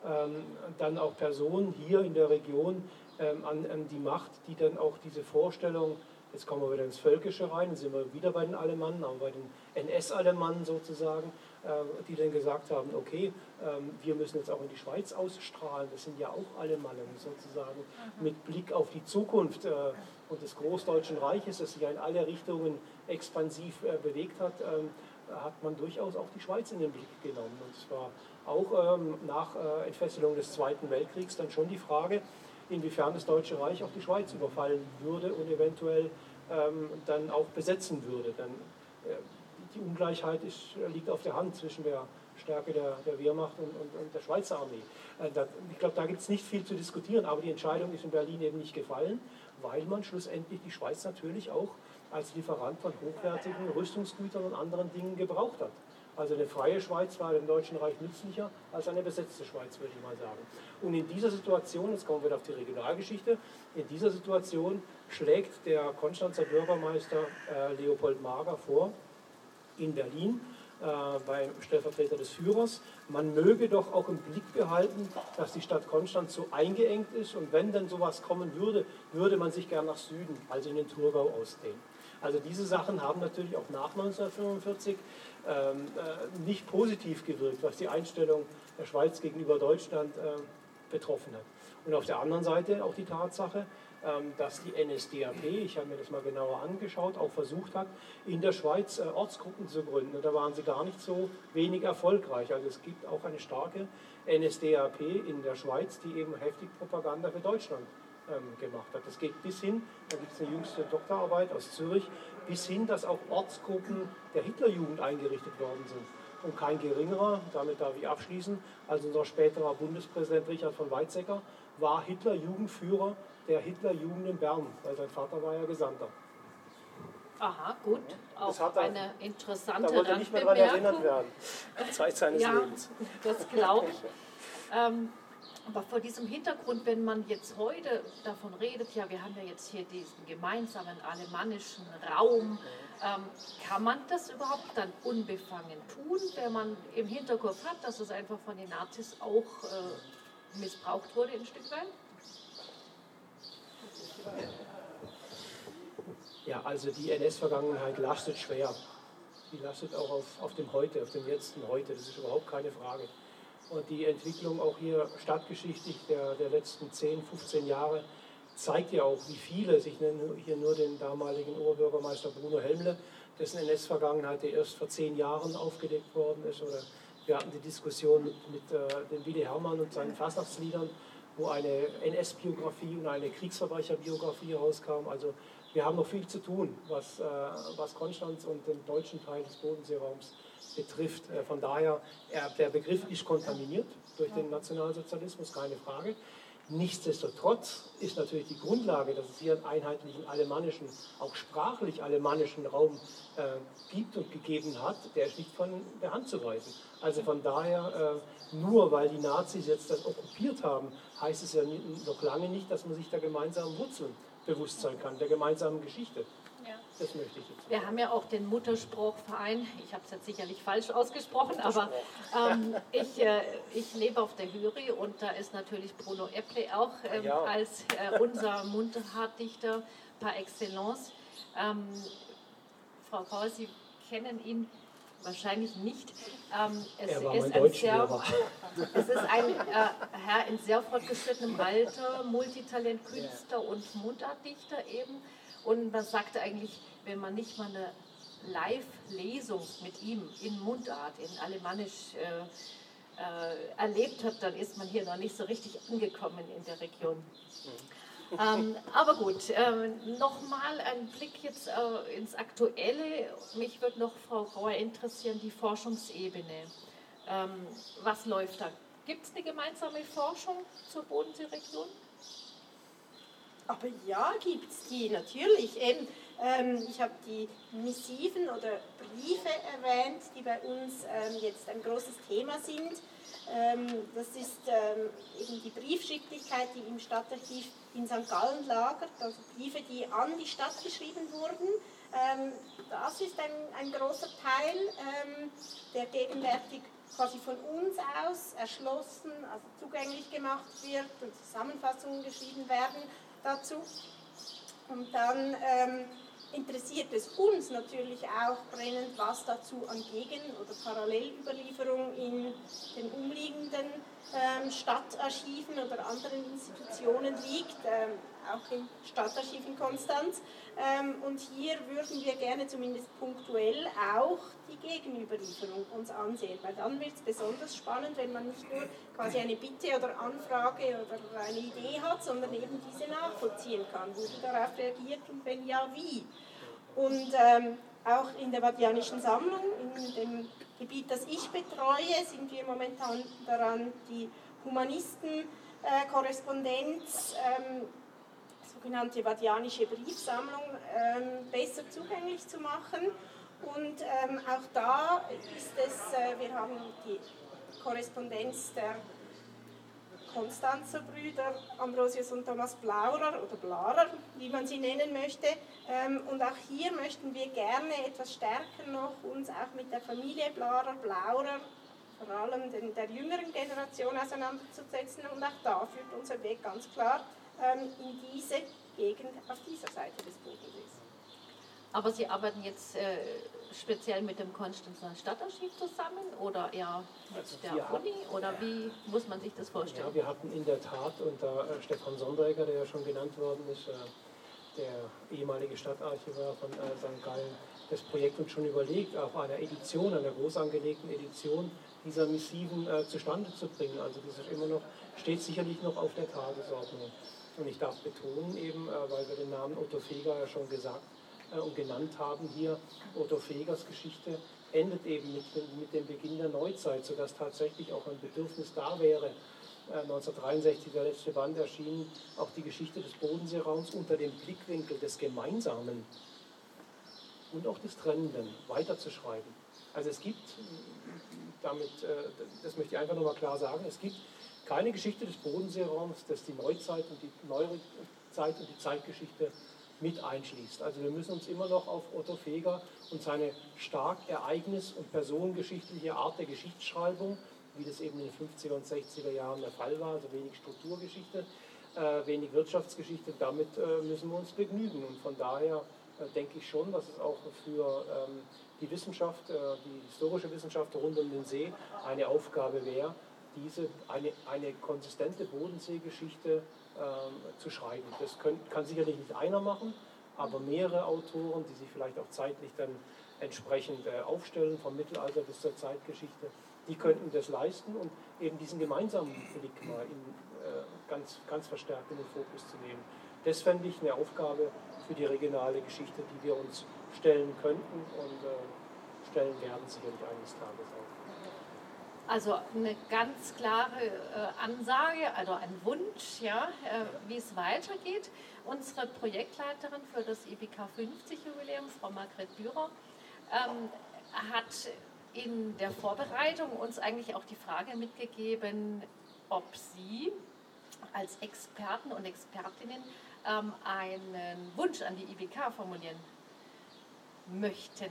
dann auch Personen hier in der Region an die Macht, die dann auch diese Vorstellung, jetzt kommen wir wieder ins Völkische rein, dann sind wir wieder bei den Alemannen, aber bei den NS-Alemannen sozusagen, die dann gesagt haben, okay, wir müssen jetzt auch in die Schweiz ausstrahlen, das sind ja auch Alemannen sozusagen, mit Blick auf die Zukunft und des Großdeutschen Reiches, das sich ja in alle Richtungen expansiv bewegt hat, hat man durchaus auch die Schweiz in den Blick genommen. Und es war auch nach Entfesselung des Zweiten Weltkriegs dann schon die Frage, inwiefern das Deutsche Reich auch die Schweiz überfallen würde und eventuell dann auch besetzen würde. Denn die Ungleichheit liegt auf der Hand zwischen der Stärke der Wehrmacht und der Schweizer Armee. Ich glaube, da gibt es nicht viel zu diskutieren, aber die Entscheidung ist in Berlin eben nicht gefallen, weil man schlussendlich die Schweiz natürlich auch als Lieferant von hochwertigen Rüstungsgütern und anderen Dingen gebraucht hat. Also eine freie Schweiz war dem Deutschen Reich nützlicher als eine besetzte Schweiz, würde ich mal sagen. Und in dieser Situation, jetzt kommen wir wieder auf die Regionalgeschichte, in dieser Situation schlägt der Konstanzer Bürgermeister Leopold Mager vor, in Berlin, beim Stellvertreter des Führers, man möge doch auch im Blick behalten, dass die Stadt Konstanz so eingeengt ist und wenn denn sowas kommen würde, würde man sich gern nach Süden, also in den Thurgau ausdehnen. Also diese Sachen haben natürlich auch nach 1945 nicht positiv gewirkt, was die Einstellung der Schweiz gegenüber Deutschland betroffen hat. Und auf der anderen Seite auch die Tatsache, dass die NSDAP, ich habe mir das mal genauer angeschaut, auch versucht hat, in der Schweiz Ortsgruppen zu gründen. Und da waren sie gar nicht so wenig erfolgreich. Also es gibt auch eine starke NSDAP in der Schweiz, die eben heftig Propaganda für Deutschland gemacht hat. Das geht bis hin, da gibt es eine jüngste Doktorarbeit aus Zürich, bis hin, dass auch Ortsgruppen der Hitlerjugend eingerichtet worden sind. Und kein geringerer, damit darf ich abschließen, als unser späterer Bundespräsident Richard von Weizsäcker war Hitlerjugendführer der Hitlerjugend in Bern, weil sein Vater war ja Gesandter. Aha, gut. Auch eine interessante Da wollte er nicht mehr daran erinnert werden. Zeit seines Lebens. Das glaube ich. Aber vor diesem Hintergrund, wenn man jetzt heute davon redet, ja, wir haben ja jetzt hier diesen gemeinsamen alemannischen Raum, kann man das überhaupt dann unbefangen tun, wenn man im Hinterkopf hat, dass es einfach von den Nazis auch missbraucht wurde ein Stück weit? Ja, also die NS-Vergangenheit lastet schwer. Die lastet auch auf dem Heute, auf dem letzten Heute, das ist überhaupt keine Frage. Und die Entwicklung auch hier stadtgeschichtlich der letzten 10, 15 Jahre zeigt ja auch, wie viele, ich nenne hier nur den damaligen Oberbürgermeister Bruno Helmle, dessen NS-Vergangenheit, der erst vor 10 Jahren aufgedeckt worden ist. Oder wir hatten die Diskussion mit dem Willy Herrmann und seinen Fastnachtsliedern, wo eine NS-Biografie und eine Kriegsverbrecherbiografie rauskam. Also wir haben noch viel zu tun, was Konstanz und den deutschen Teil des Bodenseeraums betrifft. Von daher, der Begriff ist kontaminiert durch den Nationalsozialismus, keine Frage. Nichtsdestotrotz ist natürlich die Grundlage, dass es hier einen einheitlichen alemannischen, auch sprachlich alemannischen Raum gibt und gegeben hat, der ist nicht von der Hand zu weisen. Also von daher, nur weil die Nazis jetzt das okkupiert haben, heißt es ja noch lange nicht, dass man sich der gemeinsamen Wurzeln bewusst sein kann, der gemeinsamen Geschichte. Ja. Das möchte ich jetzt. Wir haben ja auch den Mutterspruchverein, ich habe es jetzt sicherlich falsch ausgesprochen, aber ich lebe auf der Jury und da ist natürlich Bruno Eple auch als unser Mundartdichter par excellence. Frau Kauer, Sie kennen ihn wahrscheinlich nicht. Er war mein Deutschlehrer. Es ist ein Herr in sehr fortgeschrittenem Alter, Multitalent, Künstler und Mundartdichter eben. Und man sagte eigentlich, wenn man nicht mal eine Live-Lesung mit ihm in Mundart, in Alemannisch erlebt hat, dann ist man hier noch nicht so richtig angekommen in der Region. Aber gut, nochmal ein Blick jetzt ins Aktuelle. Mich würde noch, Frau Grauer, interessieren, die Forschungsebene. Was läuft da? Gibt es eine gemeinsame Forschung zur Bodenseeregion? Aber ja, gibt es die natürlich. Ich habe die Missiven oder Briefe erwähnt, die bei uns jetzt ein großes Thema sind. Das ist eben die Briefschriftlichkeit, die im Stadtarchiv in St. Gallen lagert, also Briefe, die an die Stadt geschrieben wurden. Das ist ein großer Teil, der gegenwärtig quasi von uns aus erschlossen, also zugänglich gemacht wird und Zusammenfassungen geschrieben werden dazu. Und dann interessiert es uns natürlich auch brennend, was dazu an Gegen- oder Parallelüberlieferung in den umliegenden Stadtarchiven oder anderen Institutionen liegt, auch im Stadtarchiv in Konstanz. Und hier würden wir gerne zumindest punktuell auch die Gegenüberlieferung uns ansehen, weil dann wird es besonders spannend, wenn man nicht nur quasi eine Bitte oder Anfrage oder eine Idee hat, sondern eben diese nachvollziehen kann. Wurde darauf reagiert und wenn ja, wie? Und auch in der Vatianischen Sammlung, in dem Gebiet, das ich betreue, sind wir momentan daran, die Humanistenkorrespondenz, sogenannte Vatianische Briefsammlung, besser zugänglich zu machen. Und auch da ist es, wir haben die Korrespondenz der Konstanzer Brüder, Ambrosius und Thomas Blaurer oder Blarer, wie man sie nennen möchte. Und auch hier möchten wir gerne etwas stärker noch uns auch mit der Familie Blarer, Blaurer, vor allem der jüngeren Generation auseinanderzusetzen. Und auch da führt unser Weg ganz klar in diese Gegend auf dieser Seite des Bodensees. Aber Sie arbeiten jetzt speziell mit dem Konstanzer Stadtarchiv zusammen oder eher mit der Uni? Oder wie muss man sich das vorstellen? Ja, wir hatten in der Tat unter Stefan Sonderegger, der ja schon genannt worden ist, der ehemalige Stadtarchivar von St. Gallen, das Projekt uns schon überlegt, auf einer Edition, einer groß angelegten Edition dieser Missiven zustande zu bringen. Also das ist immer noch, steht sicherlich noch auf der Tagesordnung. Und ich darf betonen, eben, weil wir den Namen Otto Feger ja schon gesagt und genannt haben hier, Otto Fegers Geschichte endet eben mit dem Beginn der Neuzeit, sodass tatsächlich auch ein Bedürfnis da wäre, 1963 der letzte Band erschienen, auch die Geschichte des Bodenseeraums unter dem Blickwinkel des Gemeinsamen und auch des Trennenden weiterzuschreiben. Also es gibt, das möchte ich einfach nochmal klar sagen, es gibt keine Geschichte des Bodenseeraums, das die Neuzeit und die neuere Zeit und die Zeitgeschichte mit einschließt. Also wir müssen uns immer noch auf Otto Feger und seine stark ereignis- und personengeschichtliche Art der Geschichtsschreibung, wie das eben in den 50er und 60er Jahren der Fall war, also wenig Strukturgeschichte, wenig Wirtschaftsgeschichte, damit müssen wir uns begnügen. Und von daher denke ich schon, dass es auch für die Wissenschaft, die historische Wissenschaft rund um den See eine Aufgabe wäre, eine konsistente Bodenseegeschichte zu schreiben. Das kann sicherlich nicht einer machen, aber mehrere Autoren, die sich vielleicht auch zeitlich dann entsprechend aufstellen, vom Mittelalter bis zur Zeitgeschichte, die könnten das leisten und eben diesen gemeinsamen Blick mal ganz verstärkt in den Fokus zu nehmen. Das fände ich eine Aufgabe für die regionale Geschichte, die wir uns stellen könnten und stellen werden sicherlich eines Tages auch. Also eine ganz klare Ansage, also ein Wunsch, ja, wie es weitergeht. Unsere Projektleiterin für das IBK 50-Jubiläum, Frau Margret Bührer, hat in der Vorbereitung uns eigentlich auch die Frage mitgegeben, ob Sie als Experten und Expertinnen einen Wunsch an die IBK formulieren möchten?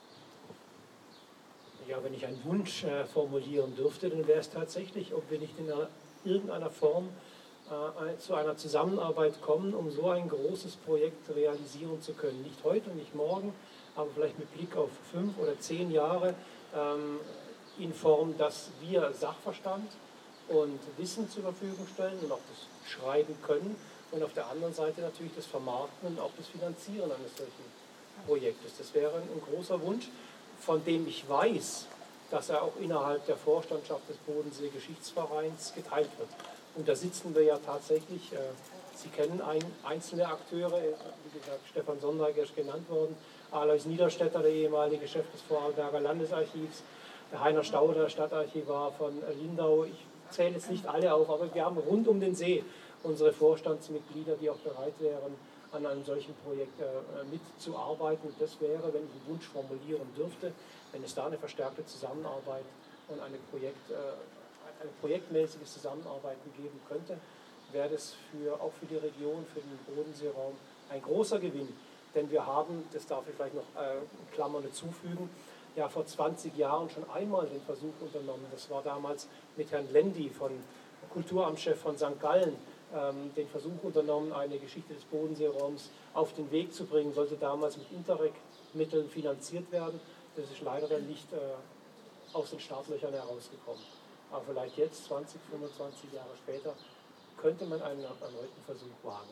Ja, wenn ich einen Wunsch formulieren dürfte, dann wäre es tatsächlich, ob wir nicht in irgendeiner Form zu einer Zusammenarbeit kommen, um so ein großes Projekt realisieren zu können. Nicht heute und nicht morgen, aber vielleicht mit Blick auf 5 oder 10 Jahre in Form, dass wir Sachverstand und Wissen zur Verfügung stellen und auch das Schreiben können und auf der anderen Seite natürlich das Vermarkten und auch das Finanzieren eines solchen Projektes. Das wäre ein großer Wunsch, von dem ich weiß, dass er auch innerhalb der Vorstandschaft des Bodensee Geschichtsvereins geteilt wird. Und da sitzen wir ja tatsächlich, Sie kennen einzelne Akteure, wie gesagt, Stefan Sonderegger ist genannt worden, Alois Niederstetter, der ehemalige Chef des Vorarlberger Landesarchivs, der Heiner Stauder, Stadtarchivar von Lindau. Ich zähle jetzt nicht alle auf, aber wir haben rund um den See unsere Vorstandsmitglieder, die auch bereit wären, an einem solchen Projekt mitzuarbeiten. Und das wäre, wenn ich einen Wunsch formulieren dürfte, wenn es da eine verstärkte Zusammenarbeit und eine projektmäßige Zusammenarbeiten geben könnte, wäre das auch für die Region, für den Bodenseeraum ein großer Gewinn. Denn wir haben, das darf ich vielleicht noch Klammern hinzufügen, ja vor 20 Jahren schon einmal den Versuch unternommen. Das war damals mit Herrn Lendi, Kulturamtschef von St. Gallen, den Versuch unternommen, eine Geschichte des Bodenseeraums auf den Weg zu bringen, sollte damals mit Interreg-Mitteln finanziert werden. Das ist leider dann nicht aus den Startlöchern herausgekommen. Aber vielleicht jetzt, 20, 25 Jahre später, könnte man einen erneuten Versuch wagen.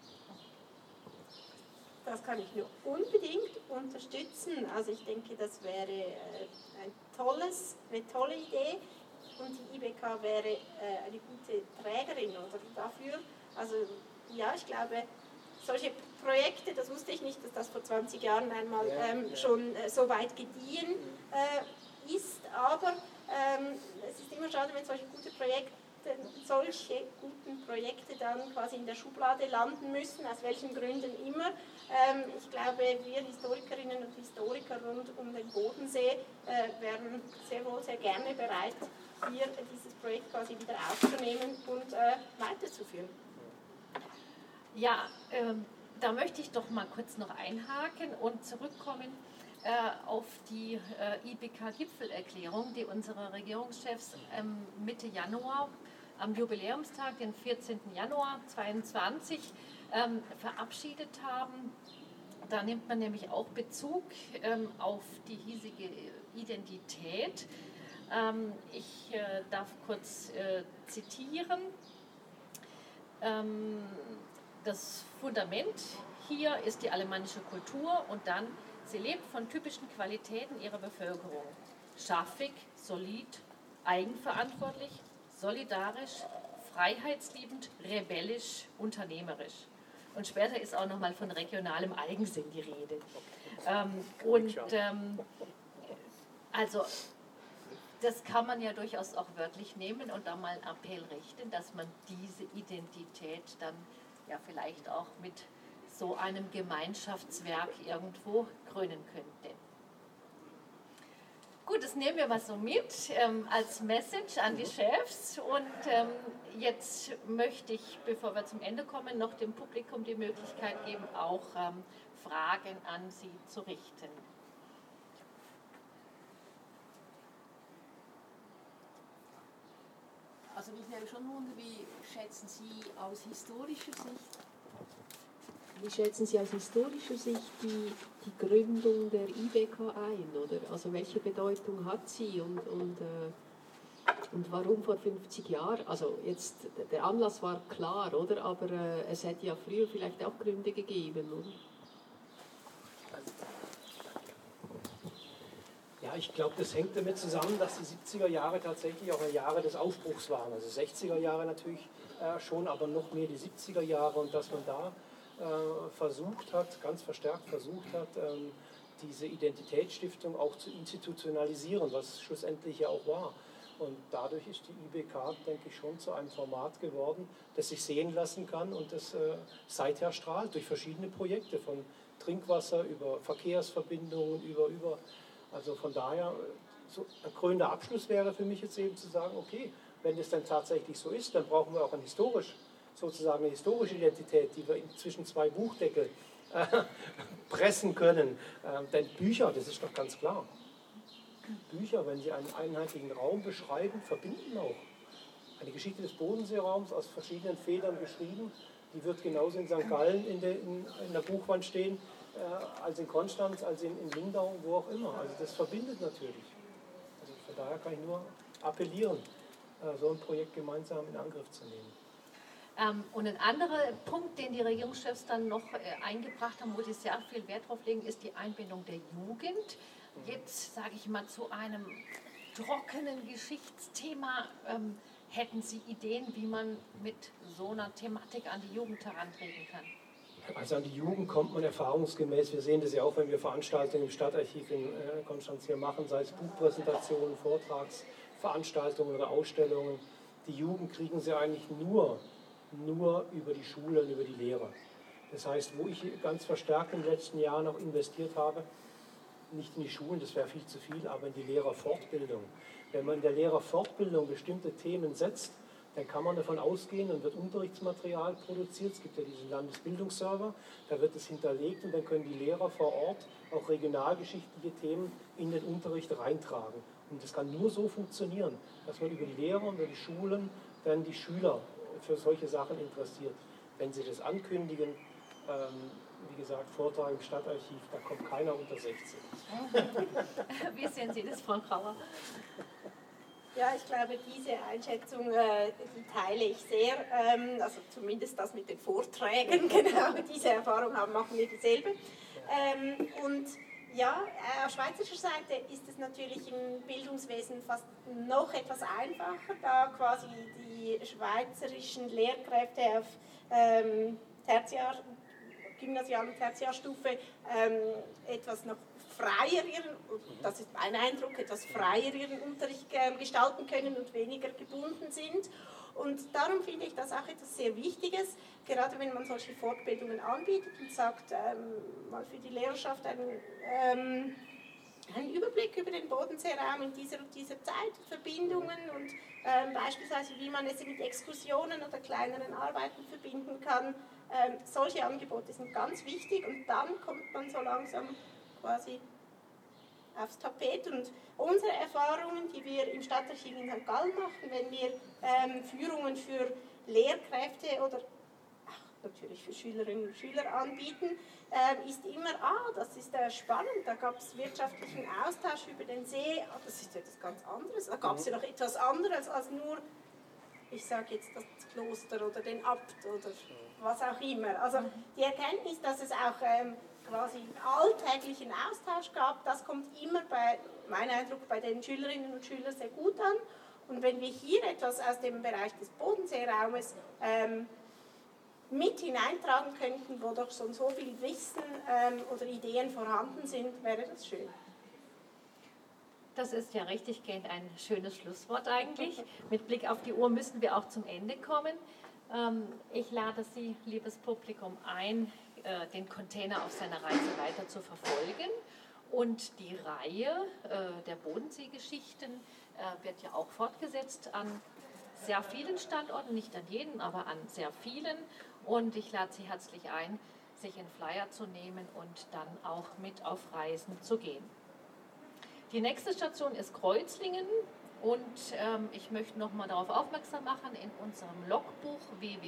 Das kann ich nur unbedingt unterstützen. Also ich denke, das wäre eine tolle Idee. Und die IBK wäre eine gute Trägerin oder dafür. Also ja, ich glaube, solche Projekte, das wusste ich nicht, dass das vor 20 Jahren einmal schon so weit gediehen ist, aber es ist immer schade, wenn solche guten Projekte dann quasi in der Schublade landen müssen, aus welchen Gründen immer. Ich glaube, wir Historikerinnen und Historiker rund um den Bodensee wären sehr wohl sehr gerne bereit, hier dieses Projekt quasi wieder aufzunehmen und weiterzuführen. Ja, da möchte ich doch mal kurz noch einhaken und zurückkommen auf die IBK-Gipfelerklärung, die unsere Regierungschefs Mitte Januar am Jubiläumstag, den 14. Januar 2022, verabschiedet haben. Da nimmt man nämlich auch Bezug auf die hiesige Identität. Ich darf kurz zitieren. Das Fundament hier ist die alemannische Kultur und dann, sie lebt von typischen Qualitäten ihrer Bevölkerung. Schaffig, solid, eigenverantwortlich, solidarisch, freiheitsliebend, rebellisch, unternehmerisch. Und später ist auch nochmal von regionalem Eigensinn die Rede. Also das kann man ja durchaus auch wörtlich nehmen und da mal einen Appell richten, dass man diese Identität dann ja vielleicht auch mit so einem Gemeinschaftswerk irgendwo krönen könnte. Gut, das nehmen wir mal so mit als Message an die Chefs und jetzt möchte ich, bevor wir zum Ende kommen, noch dem Publikum die Möglichkeit geben, auch Fragen an Sie zu richten. Also mich nehme schon Wunder, wie schätzen Sie aus historischer Sicht die Gründung der IBK ein, oder? Also welche Bedeutung hat sie und warum vor 50 Jahren? Also jetzt, der Anlass war klar, oder? Aber es hätte ja früher vielleicht auch Gründe gegeben, oder? Ja, ich glaube, das hängt damit zusammen, dass die 70er Jahre tatsächlich auch Jahre des Aufbruchs waren. Also 60er Jahre natürlich schon, aber noch mehr die 70er Jahre und dass man da versucht hat, ganz verstärkt versucht hat, diese Identitätsstiftung auch zu institutionalisieren, was schlussendlich ja auch war. Und dadurch ist die IBK, denke ich, schon zu einem Format geworden, das sich sehen lassen kann und das seither strahlt durch verschiedene Projekte, von Trinkwasser über Verkehrsverbindungen, also von daher, so ein krönender Abschluss wäre für mich jetzt eben zu sagen, okay, wenn das dann tatsächlich so ist, dann brauchen wir auch sozusagen eine historische Identität, die wir zwischen zwei Buchdeckel pressen können. Denn Bücher, das ist doch ganz klar. Bücher, wenn sie einen einheitlichen Raum beschreiben, verbinden auch. Eine Geschichte des Bodenseeraums aus verschiedenen Federn geschrieben, die wird genauso in St. Gallen in der Buchwand stehen, als in Konstanz, als in Lindau, wo auch immer. Also das verbindet natürlich. Also von daher kann ich nur appellieren, so ein Projekt gemeinsam in Angriff zu nehmen. Und ein anderer Punkt, den die Regierungschefs dann noch eingebracht haben, wo sie sehr viel Wert drauf legen, ist die Einbindung der Jugend. Jetzt, sage ich mal, zu einem trockenen Geschichtsthema. Hätten Sie Ideen, wie man mit so einer Thematik an die Jugend herantreten kann? Also an die Jugend kommt man erfahrungsgemäß, wir sehen das ja auch, wenn wir Veranstaltungen im Stadtarchiv in Konstanz hier machen, sei es Buchpräsentationen, Vortragsveranstaltungen oder Ausstellungen. Die Jugend kriegen sie eigentlich nur über die Schulen, über die Lehrer. Das heißt, wo ich ganz verstärkt in den letzten Jahren auch investiert habe, nicht in die Schulen, das wäre viel zu viel, aber in die Lehrerfortbildung. Wenn man in der Lehrerfortbildung bestimmte Themen setzt, dann kann man davon ausgehen, dann wird Unterrichtsmaterial produziert. Es gibt ja diesen Landesbildungsserver, da wird es hinterlegt und dann können die Lehrer vor Ort auch regionalgeschichtliche Themen in den Unterricht reintragen. Und das kann nur so funktionieren, dass man über die Lehrer und über die Schulen dann die Schüler für solche Sachen interessiert. Wenn sie das ankündigen, wie gesagt, Vortrag im Stadtarchiv, da kommt keiner unter 16. Wie sehen Sie das, Frau Grauer? Ja, ich glaube, diese Einschätzung die teile ich sehr. Also zumindest das mit den Vorträgen, genau, diese Erfahrung machen wir dieselbe. Und ja, auf schweizerischer Seite ist es natürlich im Bildungswesen fast noch etwas einfacher, da quasi die schweizerischen Lehrkräfte auf Gymnasial- und Tertiarstufe etwas noch freier das ist mein Eindruck, etwas freier ihren Unterricht gestalten können und weniger gebunden sind. Und darum finde ich das auch etwas sehr Wichtiges, gerade wenn man solche Fortbildungen anbietet und sagt, mal für die Lehrerschaft einen Überblick über den Bodenseeraum in dieser und dieser Zeit, Verbindungen und beispielsweise wie man es mit Exkursionen oder kleineren Arbeiten verbinden kann. Solche Angebote sind ganz wichtig und dann kommt man so langsam quasi aufs Tapet. Und unsere Erfahrungen, die wir im Stadtarchiv in St. Gallen machen, wenn wir Führungen für Lehrkräfte oder natürlich für Schülerinnen und Schüler anbieten, ist immer, das ist spannend, da gab es wirtschaftlichen Austausch über den See, das ist etwas ganz anderes, da gab es ja noch etwas anderes als nur, ich sage jetzt das Kloster oder den Abt oder was auch immer. Also die Erkenntnis, dass es auch quasi alltäglichen Austausch gab, das kommt immer mein Eindruck, bei den Schülerinnen und Schülern sehr gut an. Und wenn wir hier etwas aus dem Bereich des Bodenseeraumes mit hineintragen könnten, wo doch schon so viel Wissen oder Ideen vorhanden sind, wäre das schön. Das ist ja richtiggehend ein schönes Schlusswort eigentlich. Mit Blick auf die Uhr müssen wir auch zum Ende kommen. Ich lade Sie, liebes Publikum, ein, den Container auf seiner Reise weiter zu verfolgen. Und die Reihe der Bodenseegeschichten wird ja auch fortgesetzt an sehr vielen Standorten, nicht an jedem, aber an sehr vielen. Und ich lade Sie herzlich ein, sich einen Flyer zu nehmen und dann auch mit auf Reisen zu gehen. Die nächste Station ist Kreuzlingen und ich möchte noch mal darauf aufmerksam machen, in unserem Logbuch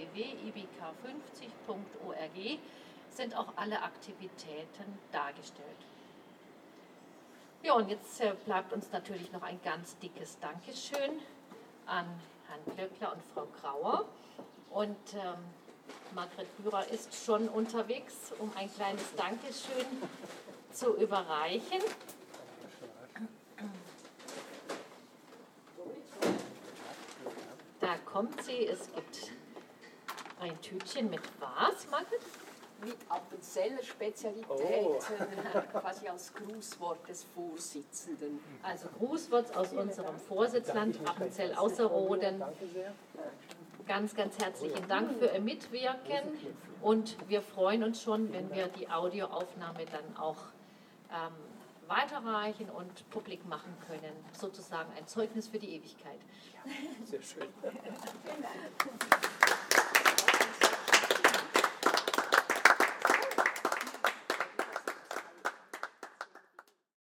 www.ibk50.org sind auch alle Aktivitäten dargestellt. Ja, und jetzt bleibt uns natürlich noch ein ganz dickes Dankeschön an Herrn Glöckler und Frau Grauer. Und Margret Bührer ist schon unterwegs, um ein kleines Dankeschön zu überreichen. Da kommt sie, es gibt ein Tütchen mit was, Margret? Mit Appenzeller Spezialitäten, quasi als Grußwort des Vorsitzenden. Also Grußwort aus unserem Vorsitzland Appenzell-Ausserrhoden. Ganz, ganz herzlichen Dank für Ihr Mitwirken und wir freuen uns schon, wenn wir die Audioaufnahme dann auch weiterreichen und publik machen können. Sozusagen ein Zeugnis für die Ewigkeit. Sehr schön. Vielen Dank.